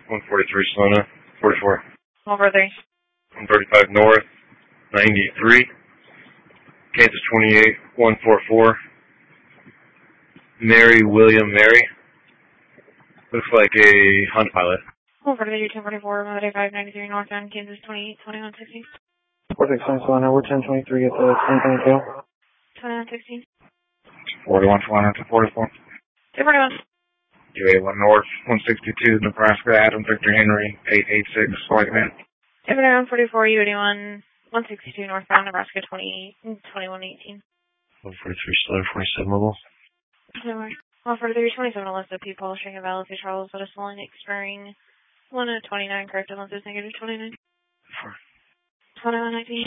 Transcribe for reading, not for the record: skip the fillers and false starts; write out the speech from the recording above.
143 Salona, 44. 143. 135 North, 93. Kansas 28, 144. Mary William Mary. Looks like a Honda Pilot. 143, 1044, 185, 93 northbound, Kansas 28, 2116. 46 Salona, we're 1023 at the 1022. 2116. 41 Salona to 44. 241. 281 North, 162 Nebraska, Adam Victor Henry, 886 White Man. 241, 44, U81, 162 northbound, Nebraska 28, 2118. 143 Slaughter, 47 Mobile. 143, 27 Alyssa, P. Polishing of Alice Charles, at a Selling expiring 1 of 29, correct, lenses negative 29. 2119.